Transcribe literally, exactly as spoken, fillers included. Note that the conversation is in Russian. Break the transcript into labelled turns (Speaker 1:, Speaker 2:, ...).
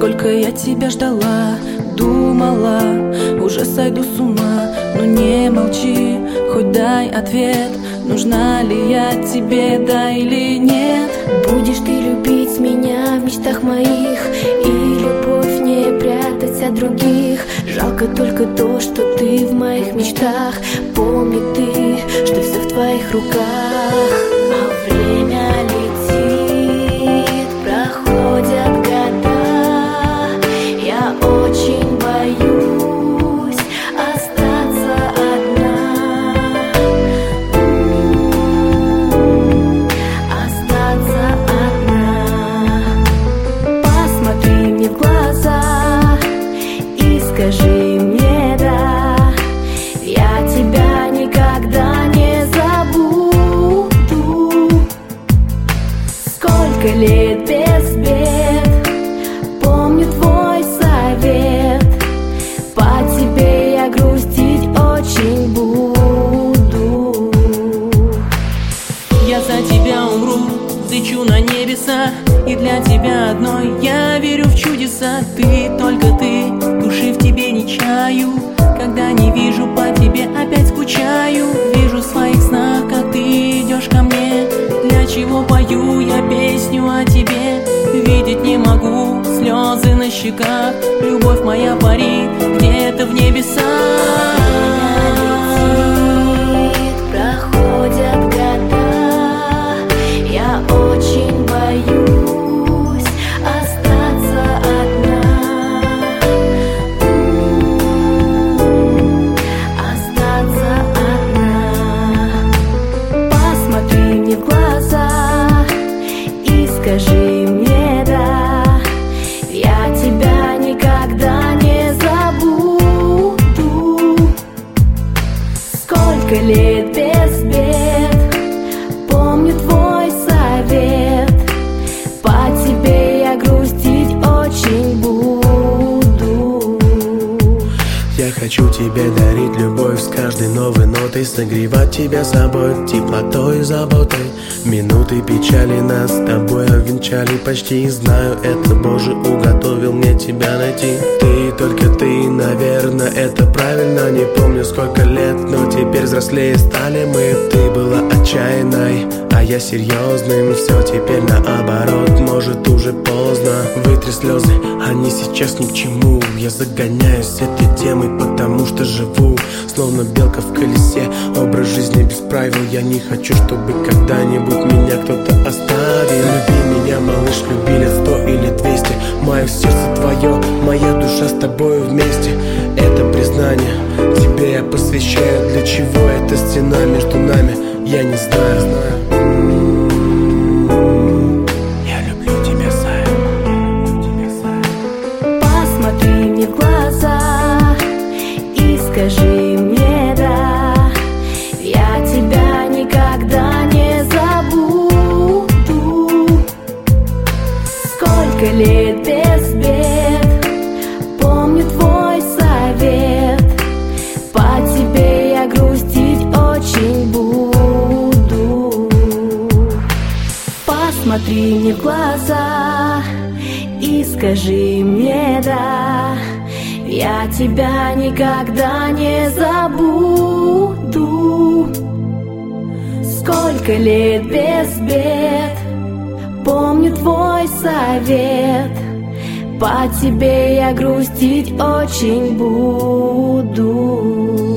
Speaker 1: Сколько я тебя ждала, думала, уже сойду с ума. Но не молчи, хоть дай ответ, нужна ли я тебе, да или нет.
Speaker 2: Будешь ты любить меня в мечтах моих, и любовь не прятать от других. Жалко только то, что ты в моих мечтах. Помни ты, что все в твоих руках. А время летит, проходят года. Я очень боюсь остаться одна. Остаться одна. Посмотри мне в глаза и скажи мне да. Я тебя никогда не забуду. Сколько лет без бед, помню твой совет. По тебе я грустить очень буду.
Speaker 1: Я за тебя умру, взлечу на небеса, и для тебя одной я верю в чудеса. Ты, только ты, души в тебе не чаю. Когда не вижу по тебе, опять скучаю. Вижу в своих снах, как ты идешь ко мне. Для чего пою я песню о тебе? Видеть не могу слезы на щеках. Любовь моя парит где-то в небесах.
Speaker 2: Проходят года, я очень боюсь остаться одна. Остаться одна. Посмотри мне в глаза и скажи мне да. Я тебя никогда не забуду. Сколько лет без бед, помню твой совет. По тебе я грустить очень буду.
Speaker 3: Я хочу тебе дарить любовь с каждой новой нотой, согревать тебя собой, теплотой и заботой. Минуты печали нас с тобой обвенчали почти. Знаю, это Боже уготовил мне тебя найти. Ты, только ты, наверное, это правильно. Не помню сколько лет, но теперь взрослее стали мы. Ты была отчаянной, а я серьезным. Все теперь наоборот, может уже поздно. Вытри слезы, они сейчас ни к чему. Я загоняюсь этой темой, потому что живу словно белка в колесе. Образ жизни без правил, я не хочу, чтобы когда-нибудь меня кто-то оставил. Люби меня, малыш, люби лет сто или двести. Мое сердце твое, моя душа с тобою вместе. Это признание тебе я посвящаю. Для чего эта стена между нами, я не знаю. Я люблю тебя, Зая.
Speaker 2: Посмотри мне в глаза и скажи мне да. Я тебя никогда не забуду. Сколько лет без бед, помню твой совет. По тебе я грустить очень буду. Посмотри мне в глаза и скажи мне да. Я тебя никогда не забуду. Сколько лет без бед, помню твой совет. По тебе я грустить очень буду.